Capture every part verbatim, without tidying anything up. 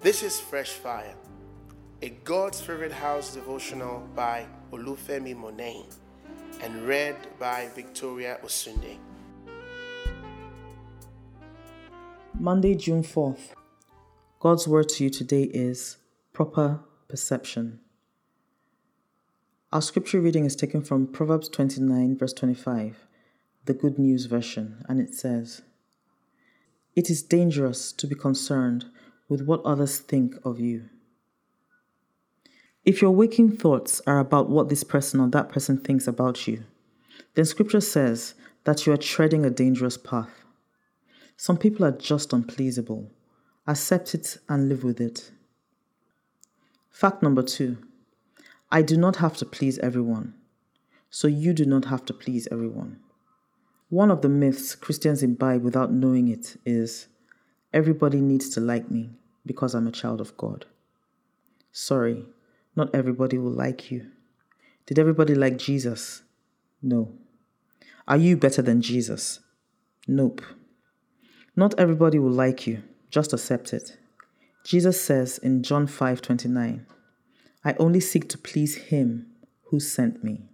This is Fresh Fire, a God's Favorite House devotional by Olufemi Monain and read by Victoria Osunde. Monday, June fourth. God's word to you today is proper perception. Our scripture reading is taken from Proverbs twenty-nine, verse twenty-five, the Good News version, and it says, "It is dangerous to be concerned with what others think of you." If your waking thoughts are about what this person or that person thinks about you, then scripture says that you are treading a dangerous path. Some people are just unpleasable. Accept it and live with it. Fact number two, I do not have to please everyone, so you do not have to please everyone. One of the myths Christians imbibe without knowing it is, everybody needs to like me because I'm a child of God. Sorry, not everybody will like you. Did everybody like Jesus? No. Are you better than Jesus? Nope. Not everybody will like you. Just accept it. Jesus says in John five twenty-nine, I only seek to please him who sent me.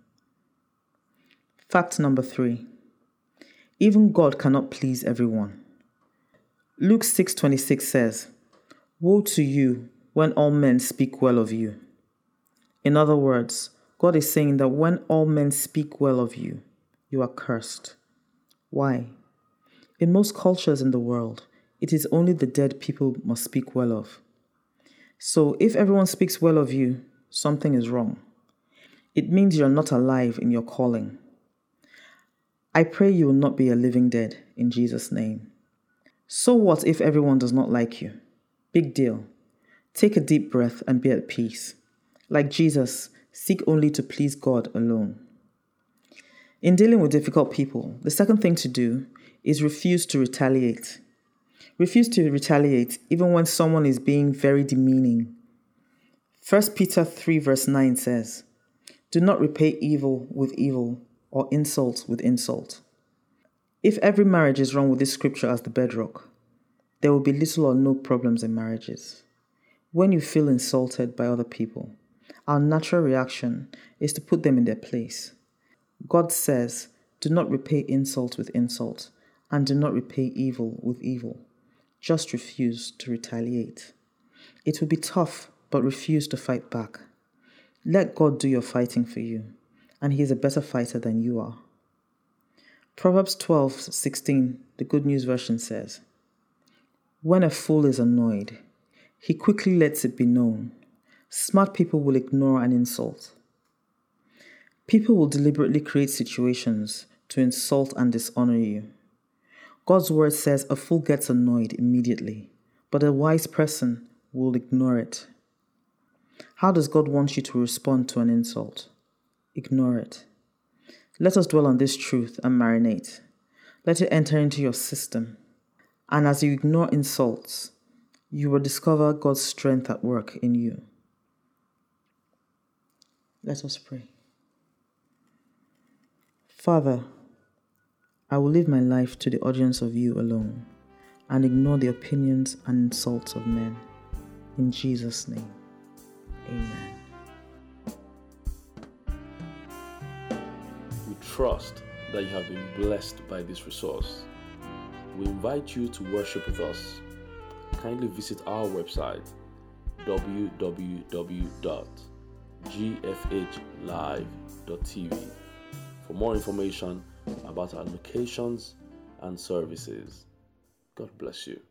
Fact number three, even God cannot please everyone. Luke six twenty-six says, woe to you when all men speak well of you. In other words, God is saying that when all men speak well of you, you are cursed. Why? In most cultures in the world, it is only the dead people must speak well of. So if everyone speaks well of you, something is wrong. It means you're not alive in your calling. I pray you will not be a living dead in Jesus' name. So what if everyone does not like you? Big deal. Take a deep breath and be at peace. Like Jesus, seek only to please God alone. In dealing with difficult people, the second thing to do is refuse to retaliate. Refuse to retaliate even when someone is being very demeaning. First Peter three verse nine says, do not repay evil with evil or insult with insult. If every marriage is run with this scripture as the bedrock, there will be little or no problems in marriages. When you feel insulted by other people, our natural reaction is to put them in their place. God says, do not repay insult with insult, and do not repay evil with evil. Just refuse to retaliate. It will be tough, but refuse to fight back. Let God do your fighting for you, and he is a better fighter than you are. Proverbs twelve sixteen, the Good News version says, when a fool is annoyed, he quickly lets it be known. Smart people will ignore an insult. People will deliberately create situations to insult and dishonor you. God's word says a fool gets annoyed immediately, but a wise person will ignore it. How does God want you to respond to an insult? Ignore it. Let us dwell on this truth and marinate. Let it enter into your system. And as you ignore insults, you will discover God's strength at work in you. Let us pray. Father, I will live my life to the audience of you alone and ignore the opinions and insults of men. In Jesus' name, amen. We trust that you have been blessed by this resource. We invite you to worship with us. Kindly visit our website, w w w dot g f h live dot t v, for more information about our locations and services. God bless you.